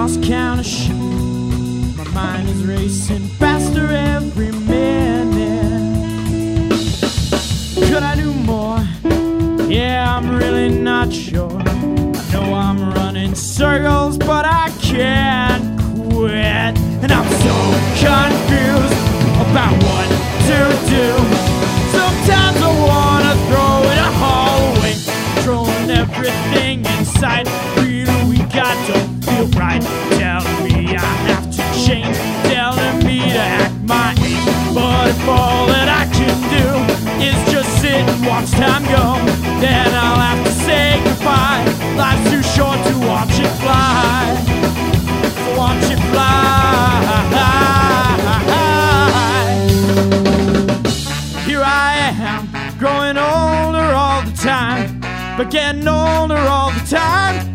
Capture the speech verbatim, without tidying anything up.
lost count of sheep. My mind is racing faster every minute. Could I do more? Yeah, I'm really not sure. I know I'm running circles, but I can't quit. And I'm so confused about what to do. Sometimes I wanna throw it all away, controlling everything in sight. Feeling we got don't feel right. Telling me I have to change, telling me to act my age. But if all that I can do is just sit and watch time go, then I'll have to say goodbye. Life's too short to watch it fly. So watch it fly. Here I am, growing older all the time, but getting older all the time.